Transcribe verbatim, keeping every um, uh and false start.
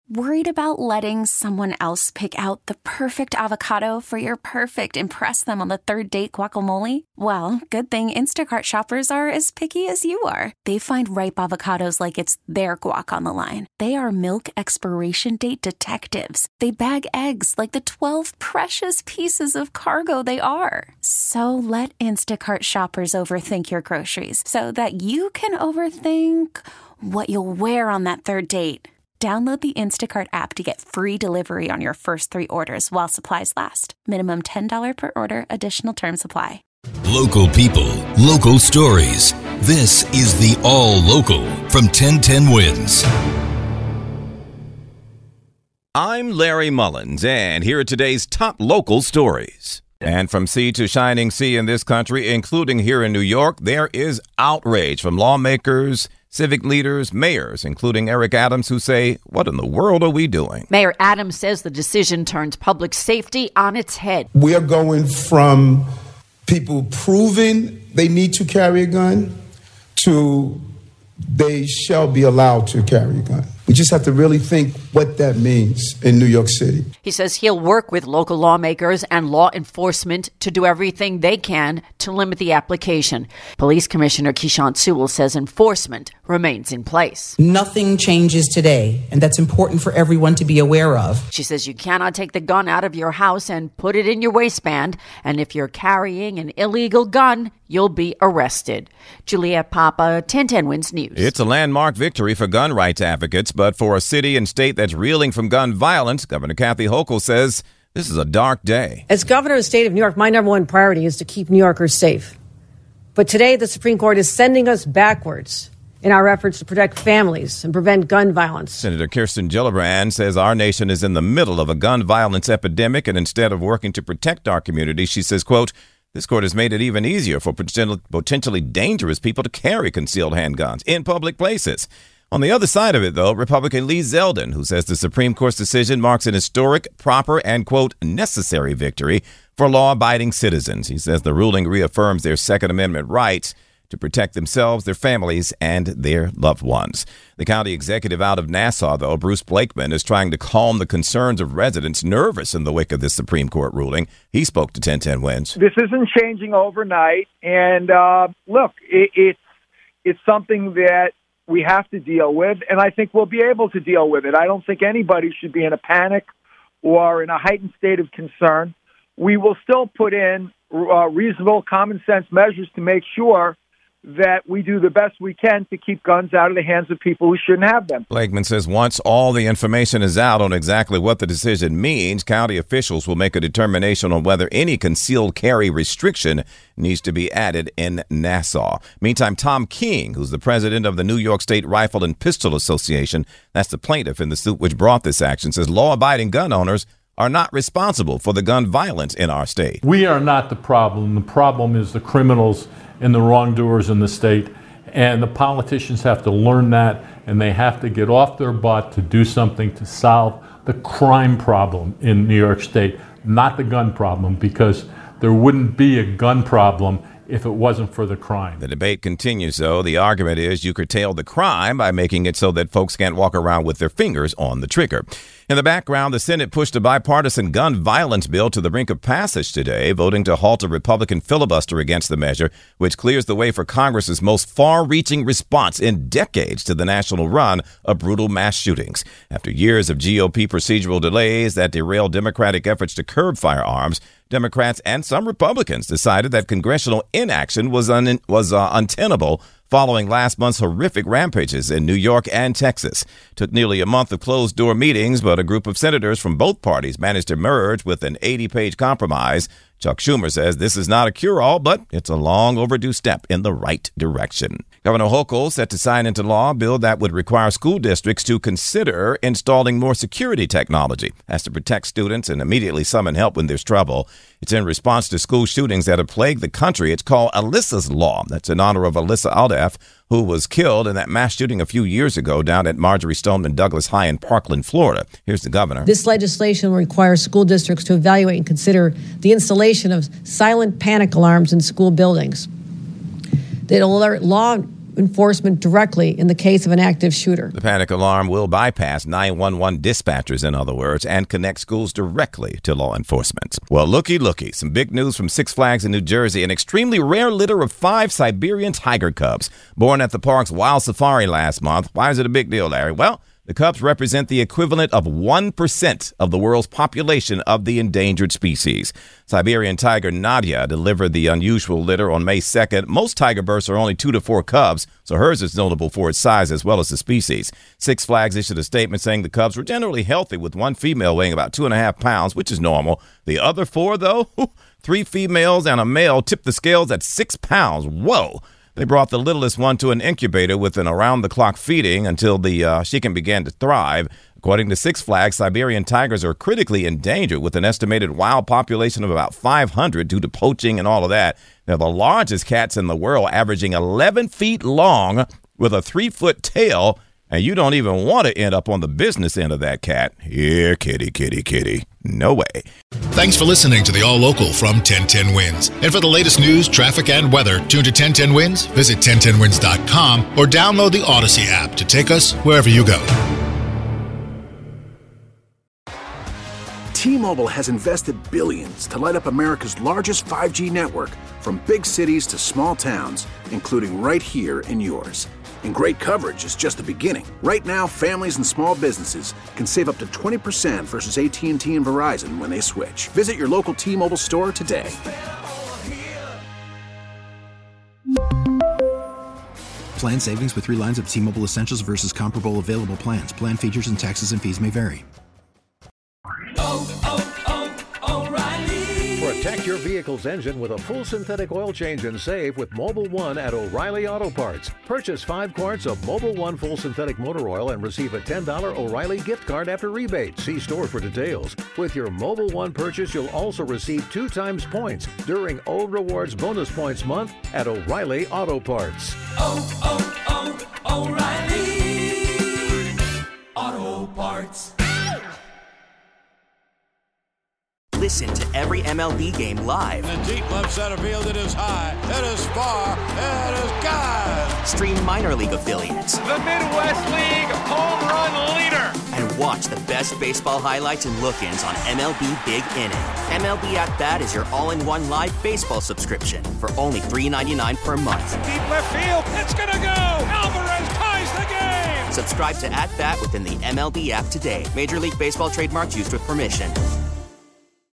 Worried about letting someone else pick out the perfect avocado for your perfect impress them on the third date guacamole? Well, good thing Instacart shoppers are as picky as you are. They find ripe avocados like it's their guac on the line. They are milk expiration date detectives. They bag eggs like the twelve precious pieces of cargo they are. So let Instacart shoppers overthink your groceries so that you can overthink what you'll wear on that third date. Download the Instacart app to get free delivery on your first three orders while supplies last. Minimum ten dollars per order. Additional terms apply. Local people, local stories. This is the All Local from ten ten Wins. I'm Larry Mullins, and here are today's top local stories. And from sea to shining sea in this country, including here in New York, there is outrage from lawmakers, civic leaders, mayors, including Eric Adams, who say, what in the world are we doing? Mayor Adams says the decision turns public safety on its head. We are going from people proving they need to carry a gun to they shall be allowed to carry a gun. We just have to really think what that means in New York City. He says he'll work with local lawmakers and law enforcement to do everything they can to limit the application. Police Commissioner Keechant Sewell says enforcement remains in place. Nothing changes today, and that's important for everyone to be aware of. She says you cannot take the gun out of your house and put it in your waistband, and if you're carrying an illegal gun, you'll be arrested. Juliette Papa, ten ten Wins News. It's a landmark victory for gun rights advocates, but for a city and state that's reeling from gun violence, Governor Kathy Hochul says this is a dark day. As governor of the state of New York, my number one priority is to keep New Yorkers safe. But today, the Supreme Court is sending us backwards in our efforts to protect families and prevent gun violence. Senator Kirsten Gillibrand says our nation is in the middle of a gun violence epidemic, and instead of working to protect our community, she says, quote, this court has made it even easier for potentially dangerous people to carry concealed handguns in public places. On the other side of it, though, Republican Lee Zeldin, who says the Supreme Court's decision marks an historic, proper, and, quote, necessary victory for law-abiding citizens. He says the ruling reaffirms their Second Amendment rights to protect themselves, their families, and their loved ones. The county executive out of Nassau, though, Bruce Blakeman, is trying to calm the concerns of residents nervous in the wake of this Supreme Court ruling. He spoke to ten ten Wins. This isn't changing overnight, and uh, look, it, it's it's something that we have to deal with, and I think we'll be able to deal with it. I don't think anybody should be in a panic or in a heightened state of concern. We will still put in uh, reasonable, common-sense measures to make sure that we do the best we can to keep guns out of the hands of people who shouldn't have them. Blakeman says once all the information is out on exactly what the decision means, county officials will make a determination on whether any concealed carry restriction needs to be added in Nassau. Meantime, Tom King, who's the president of the New York State Rifle and Pistol Association, that's the plaintiff in the suit which brought this action, says law-abiding gun owners are not responsible for the gun violence in our state. We are not the problem. The problem is the criminals and the wrongdoers in the state. And the politicians have to learn that, and they have to get off their butt to do something to solve the crime problem in New York State, not the gun problem, because there wouldn't be a gun problem if it wasn't for the crime. The debate continues, though. The argument is you curtail the crime by making it so that folks can't walk around with their fingers on the trigger. In the background, the Senate pushed a bipartisan gun violence bill to the brink of passage today, voting to halt a Republican filibuster against the measure, which clears the way for Congress's most far-reaching response in decades to the national run of brutal mass shootings. After years of G O P procedural delays that derailed Democratic efforts to curb firearms, Democrats and some Republicans decided that congressional inaction was un- was uh, untenable following last month's horrific rampages in New York and Texas. Took nearly a month of closed-door meetings, but a group of senators from both parties managed to merge with an eighty-page compromise. Chuck Schumer says this is not a cure-all, but it's a long overdue step in the right direction. Governor Hochul set to sign into law a bill that would require school districts to consider installing more security technology as to protect students and immediately summon help when there's trouble. It's in response to school shootings that have plagued the country. It's called Alyssa's Law. That's in honor of Alyssa Aldaff, who was killed in that mass shooting a few years ago down at Marjorie Stoneman Douglas High in Parkland, Florida. Here's the governor. This legislation will require school districts to evaluate and consider the installation of silent panic alarms in school buildings. They'll alert law enforcement directly in the case of an active shooter. The panic alarm will bypass nine one one dispatchers, in other words, and connect schools directly to law enforcement. Well, looky, looky. Some big news from Six Flags in New Jersey. An extremely rare litter of five Siberian tiger cubs born at the park's Wild Safari last month. Why is it a big deal, Larry? Well, the cubs represent the equivalent of one percent of the world's population of the endangered species. Siberian tiger Nadia delivered the unusual litter on May second. Most tiger births are only two to four cubs, so hers is notable for its size as well as the species. Six Flags issued a statement saying the cubs were generally healthy, with one female weighing about two and a half pounds, which is normal. The other four, though, three females and a male, tipped the scales at six pounds. Whoa! They brought the littlest one to an incubator with an around-the-clock feeding until the uh, chicken began to thrive. According to Six Flags, Siberian tigers are critically endangered, with an estimated wild population of about five hundred due to poaching and all of that. They're the largest cats in the world, averaging eleven feet long with a three-foot tail, and you don't even want to end up on the business end of that cat. Here, kitty, kitty, kitty. No way. Thanks for listening to the All Local from ten ten Wins. And for the latest news, traffic, and weather, tune to ten ten Wins, visit ten ten wins dot com, or download the Odyssey app to take us wherever you go. T-Mobile has invested billions to light up America's largest five G network, from big cities to small towns, including right here in yours. And great coverage is just the beginning. Right now, families and small businesses can save up to twenty percent versus A T and T and Verizon when they switch. Visit your local T-Mobile store today. Plan savings with three lines of T-Mobile Essentials versus comparable available plans. Plan features and taxes and fees may vary. Oh, oh, oh, O'Reilly. Protect your vehicle's engine with a full synthetic oil change and save with Mobil one at O'Reilly Auto Parts. Purchase five quarts of Mobil one full synthetic motor oil and receive a ten dollars O'Reilly gift card after rebate. See store for details. With your Mobil one purchase, you'll also receive two times points during O Rewards Bonus Points Month at O'Reilly Auto Parts. Oh, oh, oh, O'Reilly Auto Parts. Listen to every M L B game live. In the deep left center field, it is high, it is far, it is gone. Stream minor league affiliates. The Midwest League home run leader. And watch the best baseball highlights and look-ins on M L B Big Inning. M L B At Bat is your all-in-one live baseball subscription for only three dollars and ninety-nine cents per month. Deep left field, it's gonna go. Alvarez ties the game. Subscribe to At Bat within the M L B app today. Major League Baseball trademarks used with permission.